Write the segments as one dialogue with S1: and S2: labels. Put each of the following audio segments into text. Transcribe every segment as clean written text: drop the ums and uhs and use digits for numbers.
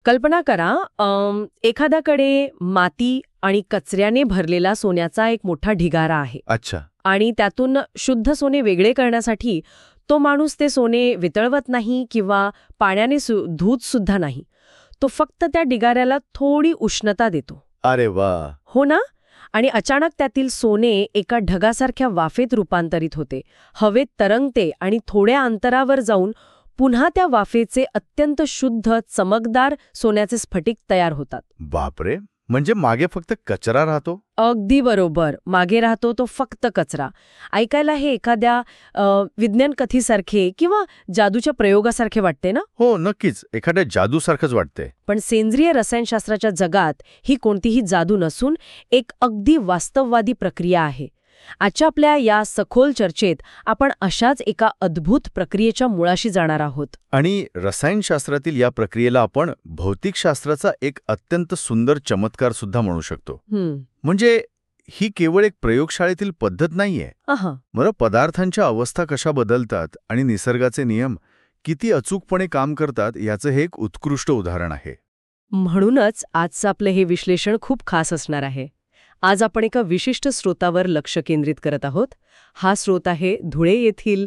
S1: कल्पना करा एखाद्याकडे माती आणि कचऱ्याने भरलेला सोन्याचा एक मोठा ढिगारा आहे.
S2: अच्छा.
S1: आणि त्यातून शुद्ध सोने वेगळे करण्यासाठी तो माणूस ते सोने वितळवत नाही किंवा पाण्याने धुत सुद्धा नाही. तो फक्त त्या ढिगाऱ्याला थोडी उष्णता देतो.
S2: अरे वा.
S1: हो ना. आणि अचानक त्यातील सोने एका ढगासारख्या वाफेत रूपांतरित होते, हवेत तरंगते आणि थोड्या अंतरावर जाऊन पुन्हा त्या वाफेचे अत्यंत शुद्ध चमकदार सोन्याचे स्फटिक तयार होतात.
S2: बापरे. म्हणजे मागे फक्त कचरा राहतो?
S1: अगदी बरोबर. मागे राहतो तो फक्त कचरा. ऐकायला हे एखाद्या विज्ञान कथेसारखे किंवा जादूच्या प्रयोगासारखे वाटते ना?
S2: हो, नक्कीच. एखाद्या जादूसारखंच वाटते.
S1: पण सेंद्रिय रसायनशास्त्राच्या जगात ही कोणतीही जादू नसून एक अगदी वास्तववादी प्रक्रिया आहे. आजच्या आपल्या या सखोल चर्चेत आपण अशाच एका अद्भुत प्रक्रियेच्या मुळाशी जाणार आहोत.
S2: आणि रसायनशास्त्रातील या प्रक्रियेला आपण भौतिकशास्त्राचा एक अत्यंत सुंदर चमत्कार सुद्धा म्हणू शकतो. म्हणजे ही केवळ एक प्रयोगशाळेतील पद्धत नाहीये. बरं, पदार्थांच्या अवस्था कशा बदलतात आणि निसर्गाचे नियम किती अचूकपणे काम करतात याचं हे एक उत्कृष्ट उदाहरण आहे.
S1: म्हणूनच आजचं आपलं हे विश्लेषण खूप खास असणार आहे. आज आपण एका विशिष्ट स्रोतावर लक्ष केंद्रित करत आहोत. हा स्रोत आहे धुळे येथील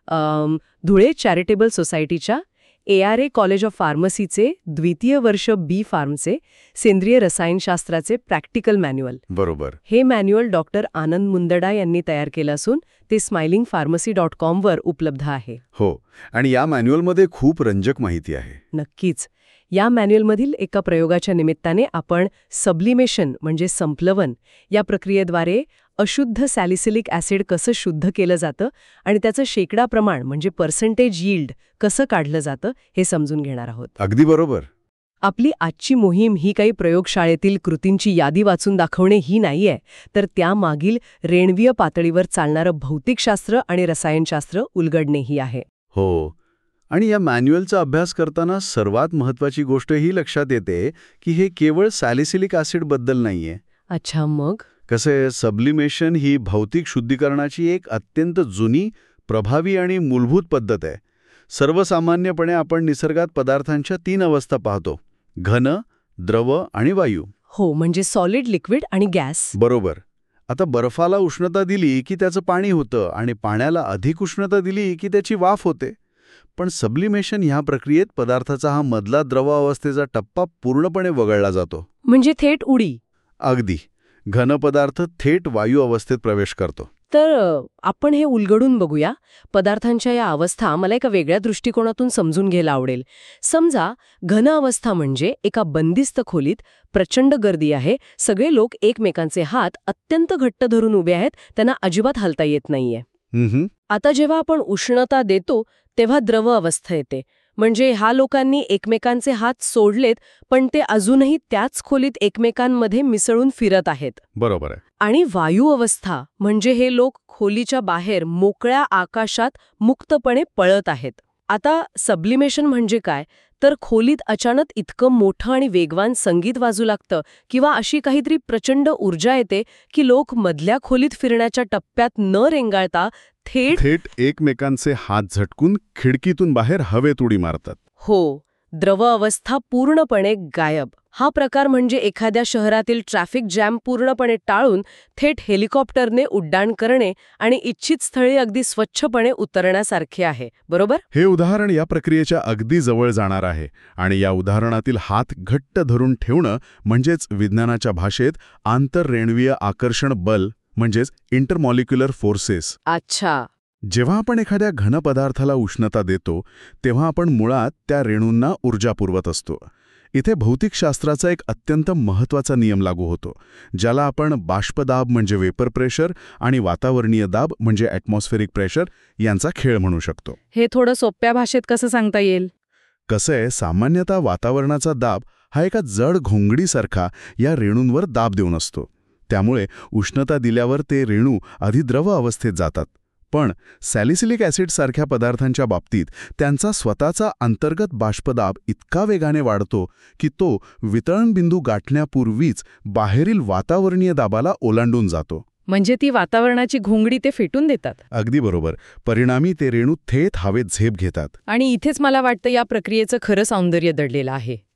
S1: धुळे चॅरिटेबल सोसायटीच्या ARA कॉलेज ऑफ फार्मसीचे द्वितीय वर्ष बी फार्मचे सेंद्रिय रसायनशास्त्राचे प्रॅक्टिकल मॅन्युअल.
S2: बरोबर.
S1: हे मॅन्युअल डॉक्टर आनंद मुंदडा यांनी तयार केलं असून ते smilingpharmacy.com वर उपलब्ध आहे.
S3: हो, आणि या मॅन्युअलमध्ये खूप रंजक माहिती आहे.
S1: नक्कीच. या मॅन्युअलमधील एका प्रयोगाच्या निमित्ताने आपण सब्लिमेशन म्हणजे संप्लवन या प्रक्रियेद्वारे अशुद्ध सॅलिसिलिक ॲसिड कसं शुद्ध केलं जातं आणि त्याचं शेकडा प्रमाण म्हणजे पर्सेंटेज यील्ड कसं काढलं जातं हे समजून घेणार आहोत.
S3: अगदी बरोबर.
S1: आपली आजची मोहीम ही काही प्रयोगशाळेतील कृतींची यादी वाचून दाखवणे ही नाहीये, तर त्यामागील रेणवीय पातळीवर चालणारं भौतिकशास्त्र आणि रसायनशास्त्र उलगडणे ही आहे.
S3: हो, आणि या मॅन्युअलचा अभ्यास करताना सर्वात महत्त्वाची गोष्ट ही लक्षात येते की हे केवळ सॅलिसिलिक ॲसिडबद्दल नाहीये.
S1: अच्छा, मग
S3: कसं सब्लिमेशन ही भौतिक शुद्धीकरणाची एक अत्यंत जुनी, प्रभावी आणि मूलभूत पद्धत आहे. सर्वसामान्यपणे आपण निसर्गात पदार्थांच्या 3 अवस्था पाहतो: घन, द्रव आणि वायू.
S1: हो, म्हणजे सॉलिड, लिक्विड आणि गॅस.
S3: बरोबर. आता बर्फाला उष्णता दिली की त्याचं पाणी होतं आणि पाण्याला अधिक उष्णता दिली की त्याची वाफ होते. पण सब्लिमेशन ह्या प्रक्रियेत पदार्थाचा हा मधला द्रव अवस्थेचा टप्पा पूर्णपणे वगळला जातो.
S1: म्हणजे थेट उडी.
S3: अगदी. घन पदार्थ थेट वायू अवस्थेत प्रवेश करतो.
S1: तर आपण हे उलगडून बघूया. पदार्थांच्या या अवस्था मला एका वेगळ्या दृष्टिकोनातून समजून घ्यायला आवडेल. समजा घन अवस्था म्हणजे एका बंदिस्त खोलीत प्रचंड गर्दी आहे, सगळे लोक एकमेकांचे हात अत्यंत घट्ट धरून उभे आहेत, त्यांना अजिबात हलता येत नाहीये. आता जेव्हा आपण उष्णता देतो तेव्हा द्रव अवस्था येते. म्हणजे ह्या लोकांनी एकमेकांचे हात सोडलेत, पण ते अजूनही त्याच खोलीत एकमेकांमध्ये मिसळून फिरत आहेत.
S3: बरोबर आहे.
S1: आणि वायू अवस्था म्हणजे हे लोक खोलीच्या बाहेर मोकळ्या आकाशात मुक्तपणे पळत आहेत. आता सब्लिमेशन म्हणजे काय, तर खोलीत अचानक इतकं मोठं आणि वेगवान संगीत वाजू लागतं किंवा अशी काहीतरी प्रचंड ऊर्जा येते की लोक मधल्या खोलीत फिरण्याच्या टप्प्यात न रेंगाळता थेट
S3: एकमेकांचे हात झटकून खिडकीतून बाहेर हवेत उडी मारतात.
S1: हो, द्रव अवस्था पूर्णपणे गायब. हा प्रकार म्हणजे एखाद्या शहरातील ट्रॅफिक जॅम पूर्णपणे टाळून थेट हेलिकॉप्टरने उड्डाण करणे आणि इच्छित स्थळी अगदी स्वच्छपणे उतरण्यासारखे आहे. बरोबर.
S3: हे उदाहरण या प्रक्रियेच्या अगदी जवळ जाणार आहे. आणि या उदाहरणातील हात घट्ट धरून ठेवणं म्हणजेच विज्ञानाच्या भाषेत आंतररेणवीय आकर्षण बल म्हणजेच इंटरमॉलिक्युलर फोर्सेस.
S1: अच्छा.
S3: जेव्हा आपण एखाद्या घन पदार्थाला उष्णता देतो तेव्हा आपण मुळात त्या रेणूंना ऊर्जा पुरवत असतो. इथे भौतिकशास्त्राचा एक अत्यंत महत्त्वाचा नियम लागू होतो, ज्याला आपण बाष्पदाब म्हणजे वेपर प्रेशर आणि वातावरणीय दाब म्हणजे ॲटमॉस्फेरिक प्रेशर यांचा खेळ म्हणू शकतो.
S1: हे थोडं सोप्या भाषेत कसं सांगता येईल?
S3: कसं आहे, सामान्यतः वातावरणाचा दाब हा एका जड घोंगडीसारखा या रेणूंवर दाब देऊन असतो. त्यामुळे उष्णता दिल्यावर ते रेणू आधी द्रव अवस्थेत जातात. पण सॅलिसिलिक ॲसिडसारख्या पदार्थांच्या बाबतीत त्यांचा स्वतःचा अंतर्गत बाष्पदाब इतका वेगाने वाढतो की तो वितळण बिंदू गाठण्यापूर्वीच बाहेरील वातावरणीय दाबाला ओलांडून जातो.
S1: म्हणजे ती वातावरणाची घोंगडी ते फेटून देतात.
S3: अगदी बरोबर. परिणामी ते रेणू थेट हवेत झेप घेतात.
S1: आणि इथेच मला वाटतं या प्रक्रियेचं खरं सौंदर्य दडलेलं आहे.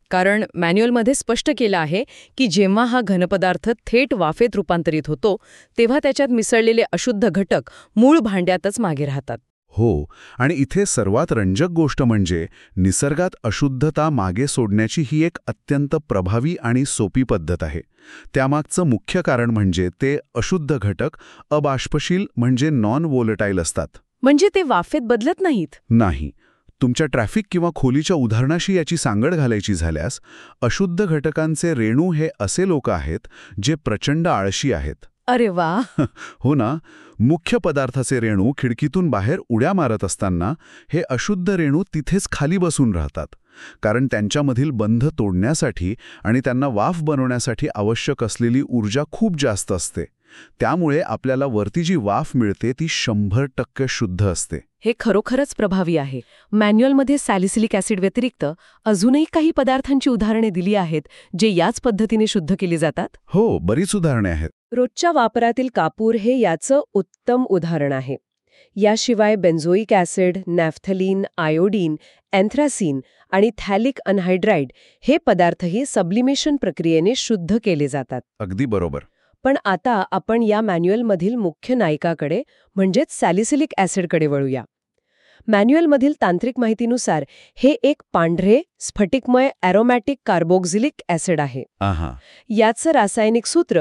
S4: कारण मॅन्युअलमध्ये स्पष्ट केलं आहे की जेव्हा हा घनपदार्थ थेट वाफेत रूपांतरित होतो तेव्हा त्याच्यात मिसळलेले अशुद्ध घटक मूळ भांड्यातच मागे राहतात.
S3: हो, आणि इथे सर्वात रंजक गोष्ट म्हणजे निसर्गात अशुद्धता मागे सोडण्याची ही एक अत्यंत प्रभावी आणि सोपी पद्धत आहे. त्यामागचं मुख्य कारण म्हणजे ते अशुद्ध घटक अबाष्पशील म्हणजे नॉन वोलेटाईल असतात.
S4: म्हणजे ते वाफेत बदलत नाहीत?
S3: नाही. तुमच्या ट्रॅफिक किंवा खोलीच्या उदाहरणाशी याची सांगड घालायची झाल्यास अशुद्ध घटकांचे रेणू हे असे लोक आहेत जे प्रचंड आळशी आहेत.
S4: अरे वा.
S3: हो ना. मुख्य पदार्थाचे रेणू खिडकीतून बाहेर उड्या मारत असताना हे अशुद्ध रेणू तिथेच खाली बसून राहतात, कारण त्यांच्यामधील बंध तोडण्यासाठी आणि त्यांना वाफ बनवण्यासाठी आवश्यक असलेली ऊर्जा खूप जास्त असते. त्यामुळे आपल्याला वरती जी वाफ मिळते ती 100% शुद्ध असते.
S1: हे खरोखरच प्रभावी आहे. मॅन्युअलमध्ये सॅलिसिलिक ॲसिड व्यतिरिक्त अजूनही काही पदार्थांची उदाहरणे दिली आहेत जे याच पद्धतीने शुद्ध केली जातात?
S3: हो, बरीच उदाहरणे आहेत.
S1: रोजच्या वापरातील कापूर हे याचं उत्तम उदाहरण आहे. याशिवाय benzoic acid, naphthalene, iodine, anthracene आणि थॅलिक अनहायड्राइड हे पदार्थही सब्लिमेशन प्रक्रियेने शुद्ध केले जातात.
S3: अगदी बरोबर.
S1: पण आता आपण या मॅन्युअलमधील मुख्य नायिकाकडे म्हणजेच सॅलिसिलिक ॲसिडकडे वळूया. मॅन्युअलमधील तांत्रिक माहितीनुसार हे एक पांढरे स्फटिकमय ॲरोमॅटिक कार्बोक्झिलिक ॲसिड आहे. याचं रासायनिक सूत्र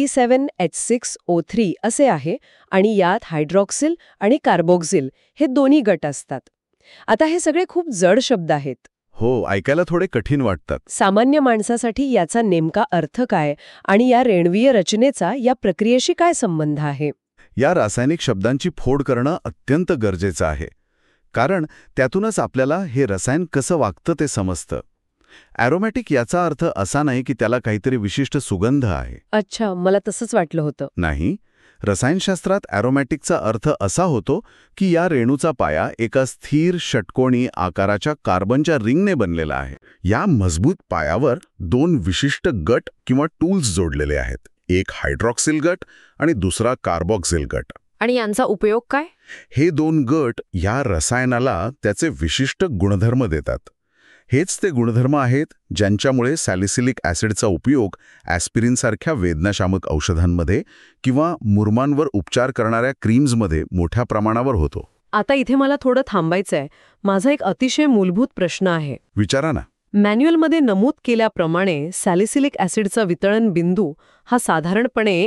S1: C7H6O3 असे आहे आणि यात हायड्रॉक्सिल आणि कार्बोक्झिल हे दोन्ही गट असतात. आता हे सगळे खूप जड शब्द आहेत.
S3: हो, ऐकायला थोडे कठीण वाटतात.
S1: सामान्य माणसासाठी याचा नेमका अर्थ काय आणि या रेणवीय रचनेचा या प्रक्रियेशी काय संबंध आहे?
S3: या रासायनिक शब्दांची फोड करणं अत्यंत गरजेचं आहे, कारण त्यातूनच आपल्याला हे रसायन कसं वागतं ते समजतं. ॲरोमॅटिक याचा अर्थ असा नाही की त्याला काहीतरी विशिष्ट सुगंध आहे.
S1: अच्छा, मला तसंच वाटलं होतं.
S3: नाही. रसायनशास्त्रात ॲरोमॅटिकचा अर्थ असा होतो की या रेणूचा पाया एका स्थिर षटकोनी आकाराच्या कार्बनच्या रिंगने बनलेला आहे. या मजबूत पायावर 2 विशिष्ट गट किंवा टूल्स जोडलेले आहेत. एक हायड्रॉक्सिल गट आणि दुसरा कार्बोक्सिल गट.
S4: आणि यांचा उपयोग काय?
S3: हे 2 गट या रसायनाला त्याचे विशिष्ट गुणधर्म देतात. हेच ते गुणधर्म आहेत ज्यांच्यामुळे सॅलिसिलिक ॲसिडचा उपयोग ॲस्पिरिनसारख्या वेदनाशामक औषधांमध्ये किंवा मुरमांवर उपचार करणाऱ्या क्रीम्समध्ये मोठ्या प्रमाणावर होतो.
S1: आता इथे मला थोडं थांबायचंय. माझा एक अतिशय मूलभूत प्रश्न आहे.
S3: विचारा ना.
S1: मॅन्युअलमध्ये नमूद केल्याप्रमाणे सॅलिसिलिक ॲसिडचा वितळण बिंदू हा साधारणपणे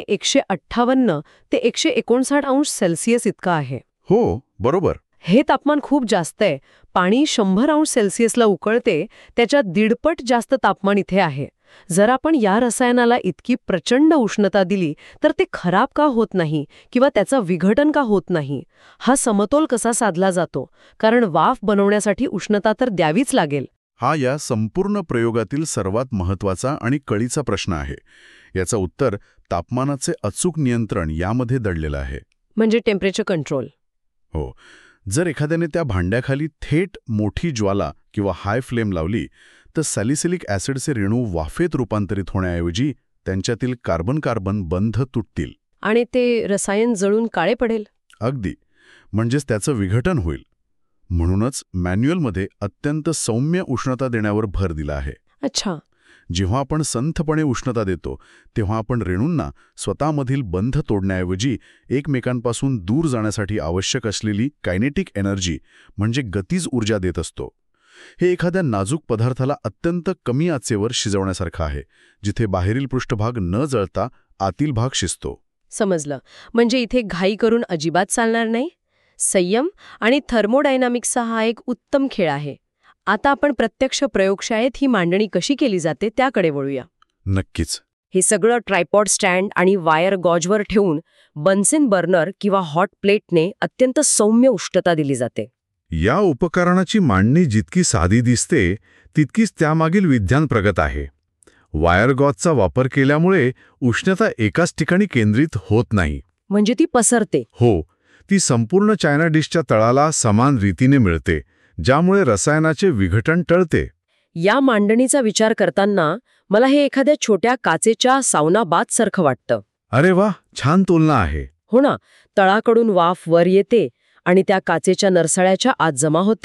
S1: 158 ते 159 अंश सेल्सिअस इतका आहे.
S3: हो, बरोबर.
S1: हे तापमान खूप जास्त आहे. पाणी 100 अंश सेल्सिअसला उकळते त्याच्या 1.5 पट जास्त तापमान इथे आहे. जर आपण या रसायनाला इतकी प्रचंड उष्णता दिली तर ते खराब का होत नाही किंवा त्याचं विघटन का होत नाही? हा समतोल कसा साधला जातो? कारण वाफ बनवण्यासाठी उष्णता तर द्यावीच लागेल.
S3: हा या संपूर्ण प्रयोगातील सर्वात महत्त्वाचा आणि कळीचा प्रश्न आहे. याचं उत्तर तापमानाचे अचूक नियंत्रण यामध्ये दडलेलं आहे.
S1: म्हणजे टेम्परेचर कंट्रोल.
S3: हो. जर एखाद्याने त्या भांड्याखाली थेट मोठी ज्वाला किंवा हाय फ्लेम लावली तर सॅलिसिलिक ॲसिडचे रेणू वाफेत रूपांतरित होण्याऐवजी त्यांच्यातील कार्बन बंध तुटतील.
S1: आणि ते रसायन जळून काळे पडेल.
S3: अगदी. म्हणजेच त्याचं विघटन होईल. म्हणूनच मॅन्युअलमध्ये अत्यंत सौम्य उष्णता देण्यावर भर दिला आहे.
S1: अच्छा.
S3: जेव्हा आपण संथपणे उष्णता देतो तेव्हा आपण रेणूंना स्वतःमधील बंध तोडण्याऐवजी एकमेकांपासून दूर जाण्यासाठी आवश्यक असलेली कायनेटिक एनर्जी म्हणजे गतीज ऊर्जा देत असतो. हे एखाद्या नाजूक पदार्थाला अत्यंत कमी आचेवर शिजवण्यासारखं आहे, जिथे बाहेरील पृष्ठभाग न जळता आतील भाग शिजतो.
S1: समजलं. म्हणजे इथे घाई करून अजिबात चालणार नाही. संयम आणि थर्मोडायनामिक्सचा हा एक उत्तम खेळ आहे. आता आपण प्रत्यक्ष प्रयोगशाळेत ही मांडणी कशी केली जाते त्याकडे वळूया.
S3: नक्कीच.
S1: हे सगळं ट्रायपॉड स्टँड आणि वायर गॉजवर ठेवून बन्सेन बर्नर किंवा हॉट प्लेटने अत्यंत सौम्य उष्णता दिली जाते.
S3: या उपकरणाची मांडणी जितकी साधी दिसते तितकीच त्यामागील विज्ञान प्रगत आहे. वायर गॉजचा वापर केल्यामुळे उष्णता एकाच ठिकाणी केंद्रित होत नाही.
S1: म्हणजे ती पसरते.
S3: हो. ती संपूर्ण चायना डिशच्या तळाला समान रीतीने मिळते, ज्यामुळे रसायनाचे विघटन टळते.
S1: या मांडणीचा विचार करताना मला हे एखाद्या छोट्या काचेच्या सावना बाथसारखं वाटतं.
S3: अरे वा, छान तुलना आहे.
S1: हो ना. तळाकडून वाफ वर येते आणि त्या काचेच्या नरसाळ्याच्या आत जमा होते,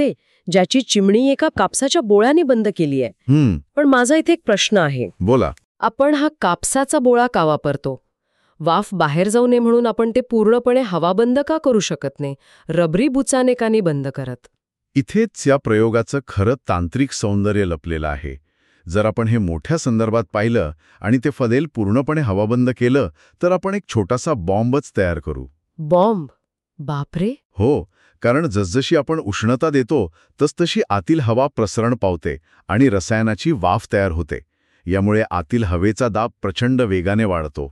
S1: ज्याची चिमणी एका कापसाच्या बोळ्याने बंद केली आहे. पण माझा इथे एक प्रश्न आहे.
S3: बोला.
S1: आपण हा कापसाचा बोळा का वापरतो? वाफ बाहेर जाऊ नये म्हणून आपण ते पूर्णपणे हवाबंद का करू शकत नाही? रबरी बुचाने का नाही बंद करत?
S3: इथेच या प्रयोगाचं खरं तांत्रिक सौंदर्य लपलेलं आहे. जर आपण हे मोठ्या संदर्भात पाहिलं आणि ते फनेल पूर्णपणे हवाबंद केलं तर आपण एक छोटासा बॉम्बच तयार करू.
S1: बॉम्ब? बापरे.
S3: हो, कारण जसजशी आपण उष्णता देतो तसतशी आतील हवा प्रसरण पावते आणि रसायनाची वाफ तयार होते. यामुळे आतील हवेचा दाब प्रचंड वेगाने वाढतो.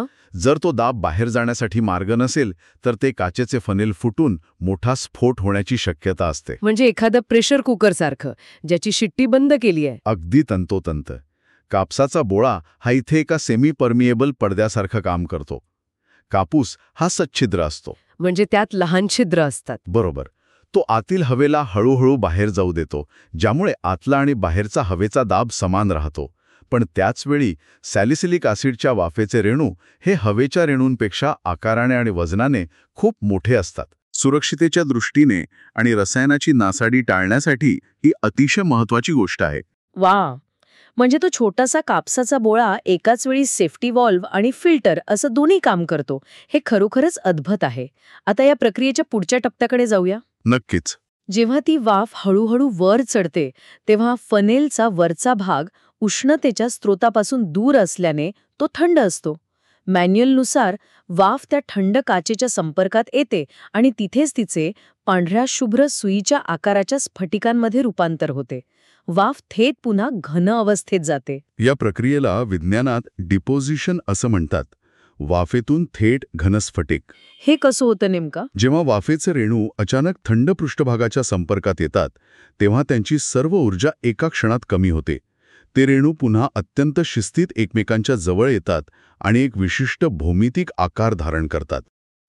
S3: जर तो दाब बाहेर जाण्यासाठी मार्ग नसेल तर ते काचेचे फनेल फुटून मोठा स्फोट होण्याची शक्यता असते.
S1: म्हणजे एखादं प्रेशर कुकर सारखं ज्याची शिट्टी बंद केली आहे.
S3: अगदी तंतोतंत. कापसाचा बोळा हा इथे एका सेमी परमिएबल पडद्यासारखं काम करतो. कापूस हा सच्छिद्र असतो.
S1: म्हणजे त्यात लहान छिद्र असतात.
S3: बरोबर. तो आतील हवेला हळूहळू बाहेर जाऊ देतो, ज्यामुळे आतला आणि बाहेरचा हवेचा दाब समान राहतो. पण त्याचवेळी सॅलिसिलिक ॲसिडच्या वाफेचे रेणू हे हवेच्या रेणूंपेक्षा आकाराने आणि वजनाने खूप मोठे असतात. सुरक्षितेच्या दृष्टीने आणि रसायनाची नासाडी टाळण्यासाठी ही अतिशय महत्त्वाची गोष्ट आहे.
S4: वा, म्हणजे तो छोटासा कापसाचा बोळा एकाच वेळी सेफ्टी व्हॉल्व्ह आणि फिल्टर असं दोन्ही काम करतो. हे खरोखरच अद्भुत आहे. आता या प्रक्रियेच्या पुढच्या टप्प्याकडे जाऊया.
S3: नक्कीच.
S4: जेव्हा ती वाफ हळूहळू वर चढते तेव्हा फनेलचा वरचा भाग उष्णतेच्या स्रोतापासून दूर असल्याने तो थंड असतो. मॅन्युअलनुसार वाफ त्या थंड काचेच्या संपर्कात येते आणि तिथेच तिचे पांढऱ्या शुभ्र सुईच्या आकाराच्या स्फटिकांमध्ये रूपांतर होते. वाफ थेट पुन्हा घन अवस्थेत जाते.
S3: या प्रक्रियेला विज्ञानात डिपोजिशन असं म्हणतात. वाफेतून थेट घनस्फटिक.
S4: हे कसं होतं नेमका?
S3: जेव्हा वाफेचे रेणू अचानक थंड पृष्ठभागाच्या संपर्कात येतात तेव्हा त्यांची सर्व ऊर्जा एका क्षणात कमी होते. ते रेणू पुन्हा अत्यंत शिस्तीत एकमेकांच्या जवळ येतात आणि एक विशिष्ट भौमितिक आकार धारण करतात.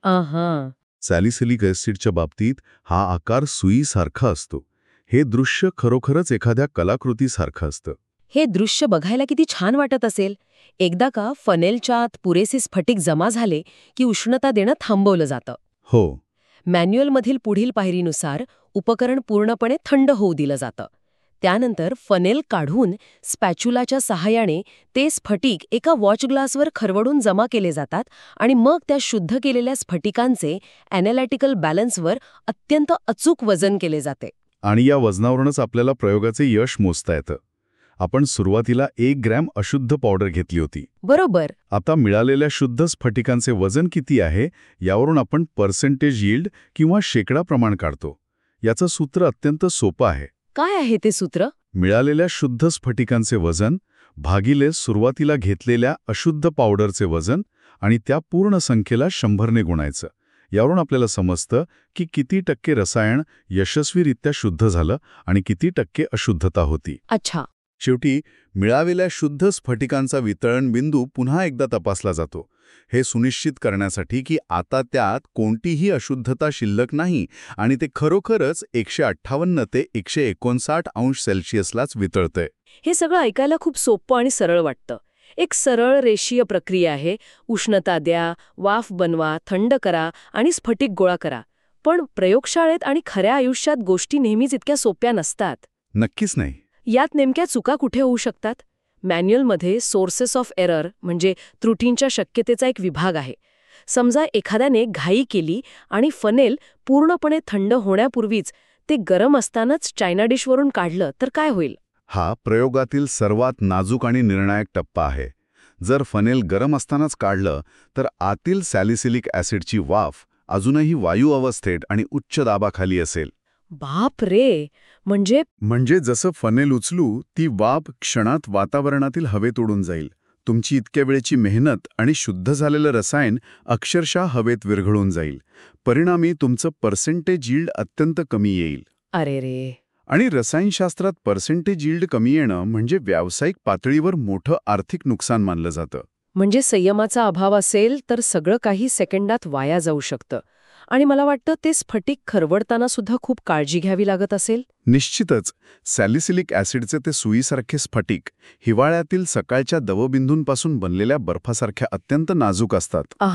S3: सॅलिसिलिक ॲसिडच्या बाबतीत हा आकार सुईसारखा असतो. हे दृश्य खरोखरच एखाद्या कलाकृतीसारखं असतं.
S1: हे दृश्य बघायला किती छान वाटत असेल. एकदा का फनेलच्या आत पुरेसे स्फटिक जमा झाले की उष्णता देणं थांबवलं जातं.
S3: हो.
S1: मॅन्युअलमधील पुढील पायरीनुसार उपकरण पूर्णपणे थंड होऊ दिलं जातं. त्यानंतर फनेल काढून स्पॅच्युलाच्या सहाय्याने ते स्फटिक एका वॉच ग्लासवर खरवडून जमा केले जातात आणि मग त्या शुद्ध केलेल्या स्फटिकांचे ॲनालिटिकल बॅलन्सवर अत्यंत अचूक वजन केले जाते.
S3: आणि या वजनावरूनच आपल्याला प्रयोगाचे यश मोजता येतं. आपण सुरुवातीला 1 ग्रॅम अशुद्ध पावडर घेतली होती.
S1: बरोबर.
S3: आता मिळालेल्या शुद्ध स्फटिकांचे वजन किती आहे यावरून आपण पर्सेंटेज यील्ड किंवा शेकडा प्रमाण काढतो. याचं सूत्र अत्यंत सोपं आहे.
S1: काय आहे ते सूत्र?
S3: मिळालेल्या शुद्ध स्फटिकांचे वजन भागिले सुरुवातीला घेतलेल्या अशुद्ध पावडरचे वजन आणि त्या पूर्ण संख्येला 100ने गुणायचं. यावरून आपल्याला समजतं की किती टक्के रसायन यशस्वीरित्या शुद्ध झालं आणि किती टक्के अशुद्धता होती.
S1: अच्छा.
S3: शेवटी मिळालेल्या शुद्ध स्फटिकांचा वितरण बिंदू पुन्हा एकदा तपासला जातो. हे सुनिश्चित करण्यासाठी की आता त्यात कोणतीही अशुद्धता शिल्लक नाही आणि ते खरोखरच 158 ते 159 अंश सेल्सिअसलाच वितळतंय.
S1: हे सगळं ऐकायला खूप सोपं आणि सरळ वाटतं. एक सरळ रेषीय प्रक्रिया आहे. उष्णता द्या, वाफ बनवा, थंड करा आणि स्फटिक गोळा करा. पण प्रयोगशाळेत आणि खऱ्या आयुष्यात गोष्टी नेहमीच इतक्या सोप्या नसतात.
S3: नक्कीच नाही.
S1: यात नेमक्या चुका कुठे होऊ शकतात? मॅन्युअलमध्ये सोर्सेस ऑफ एरर म्हणजे त्रुटींच्या शक्यतेचा एक विभाग आहे. समजा एखाद्याने घाई केली आणि फनेल पूर्णपणे थंड होण्यापूर्वीच ते गरम असतानाच चायना डिशवरून काढलं तर काय होईल?
S3: हा प्रयोगातील सर्वात नाजूक आणि निर्णायक टप्पा आहे. जर फनेल गरम असतानाच काढलं तर आतील सॅलिसिलिक ॲसिडची वाफ अजूनही वायू अवस्थेत आणि उच्च दाबाखाली असेल.
S1: बाप रे. म्हणजे
S3: जसं फनेल उचलू ती वाफ क्षणात वातावरणातील हवेत उडून जाईल. तुमची इतक्या वेळेची मेहनत आणि शुद्ध झालेलं रसायन अक्षरशः हवेत विरघळून जाईल. परिणामी तुमचं पर्सेंटेज यील्ड अत्यंत कमी येईल.
S1: अरे रे.
S3: आणि रसायनशास्त्रात पर्सेंटेज यील्ड कमी येणं म्हणजे व्यावसायिक पातळीवर मोठं आर्थिक नुकसान मानलं जातं.
S1: म्हणजे संयमाचा अभाव असेल तर सगळं काही सेकंदात वाया जाऊ शकतं. आणि मला वाटतं ते स्फटिक खरवडताना सुद्धा खूप काळजी घ्यावी लागत असेल.
S3: निश्चितच. सॅलिसिलिक ॲसिडचे ते सुईसारखे स्फटिक हिवाळ्यातील सकाळच्या दवबिंदूंपासून बनलेल्या बर्फासारख्या अत्यंत नाजूक असतात.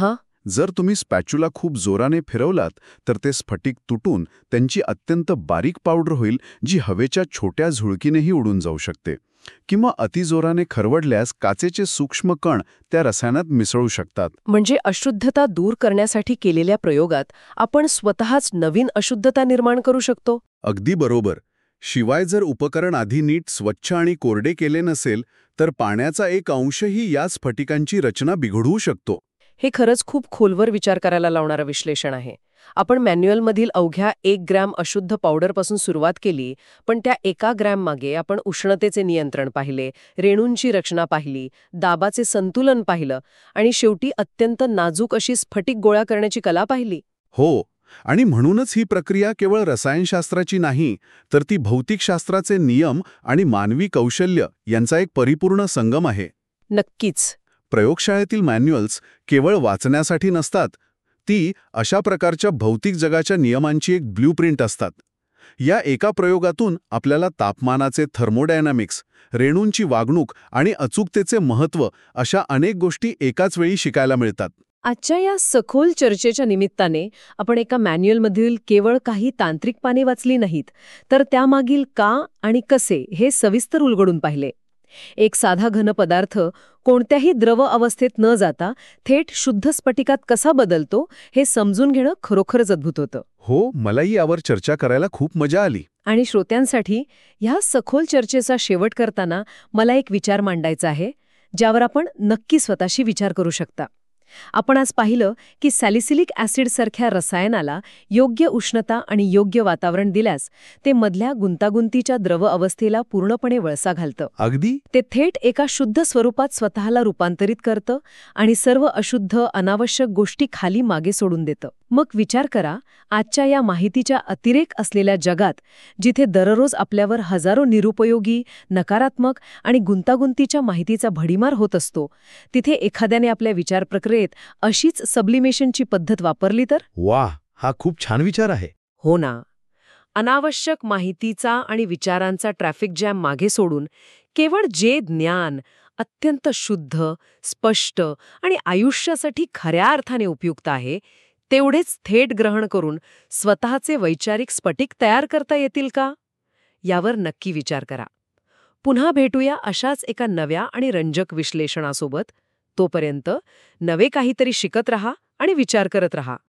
S3: जर तुम्ही स्पॅच्युला खूप जोराने फिरवलात तर ते स्फटिक तुटून त्यांची अत्यंत बारीक पावडर होईल, जी हवेच्या छोट्या झुळकीनेही उडून जाऊ शकते. किंवा अतिजोराने खरवडल्यास काचेचे सूक्ष्म कण त्या रसायनात मिसळू शकतात.
S1: म्हणजे अशुद्धता दूर करण्यासाठी केलेल्या प्रयोगात आपण स्वतःच नवीन अशुद्धता निर्माण करू शकतो.
S3: अगदी बरोबर. शिवाय जर उपकरण आधी नीट स्वच्छ आणि कोरडे केले नसेल तर पाण्याचा एक अंशही या स्फटिकांची रचना बिघडवू शकतो.
S1: हे खरंच खूप खोलवर विचार करायला लावणारं विश्लेषण आहे. आपण मॅन्युअलमधील अवघ्या 1 ग्रॅम अशुद्ध पावडरपासून सुरुवात केली, पण त्या 1 ग्रॅम मागे आपण उष्णतेचे नियंत्रण पाहिले, रेणूंची रचना पाहिली, दाबाचे संतुलन पाहिलं आणि शेवटी अत्यंत नाजूक अशी स्फटिक गोळा करण्याची कला पाहिली.
S3: हो, आणि म्हणूनच ही प्रक्रिया केवळ रसायनशास्त्राची नाही, तर ती भौतिकशास्त्राचे नियम आणि मानवी कौशल्य यांचा एक परिपूर्ण संगम आहे.
S1: नक्कीच.
S3: प्रयोगशाळेतील मॅन्युअल्स केवळ वाचण्यासाठी नसतात, ती अशा प्रकारच्या भौतिक जगाच्या नियमांची एक ब्ल्यूप्रिंट असतात. या एका प्रयोगातून आपल्याला तापमानाचे थर्मोडायनामिक्स, रेणूंची वागणूक आणि अचूकतेचे महत्त्व अशा अनेक गोष्टी एकाच वेळी शिकायला मिळतात.
S1: आजच्या या सखोल चर्चेच्या निमित्ताने आपण एका मॅन्युअलमधील केवळ काही तांत्रिक पाने वाचली नाहीत, तर त्यामागील का आणि कसे हे सविस्तर उलगडून पाहिले. एक साधा घन पदार्थ कोणत्याही द्रव अवस्थेत न जाता थेट शुद्ध स्फटिकात कसा बदलतो हे समजून घेणं खरोखरच अद्भुत होतं.
S3: हो, मलाही यावर चर्चा करायला खूप मजा आली.
S1: आणि श्रोत्यांसाठी ह्या सखोल चर्चेचा शेवट करताना मला एक विचार मांडायचा आहे, ज्यावर आपण नक्की स्वतःशी विचार करू शकता. आपण आज पाहिलं की सॅलिसिलिक ॲसिडसारख्या रसायनाला योग्य उष्णता आणि योग्य वातावरण दिल्यास ते मधल्या गुंतागुंतीच्या द्रव अवस्थेला पूर्णपणे वळसा घालतं.
S3: अगदी.
S1: ते थेट एका शुद्ध स्वरूपात स्वतःला रूपांतरित करतं आणि सर्व अशुद्ध अनावश्यक गोष्टी खाली मागे सोडून देतं. मग विचार करा, आजच्या या माहितीच्या अतिरेक असलेल्या जगात, जिथे दररोज आपल्यावर हजारो निरुपयोगी, नकारात्मक आणि गुंतागुंतीच्या माहितीचा भडीमार होत असतो, तिथे एखाद्याने आपल्या विचार प्रक्रियेत अशीच सब्लिमेशनची पद्धत वापरली तर?
S2: वा, हा खूप छान विचार आहे.
S1: हो ना. अनावश्यक माहितीचा आणि विचारांचा ट्रॅफिक जॅम मागे सोडून केवळ जे ज्ञान अत्यंत शुद्ध, स्पष्ट आणि आयुष्यासाठी खऱ्या अर्थाने उपयुक्त आहे, तेवढेच थेट ग्रहण करून स्वतःचे वैचारिक स्फटिक तयार करता येतील का? यावर नक्की विचार करा. पुन्हा भेटूया अशाच एका नव्या आणि रंजक विश्लेषणासोबत. तोपर्यंत नवे काहीतरी शिकत रहा आणि विचार करत रहा.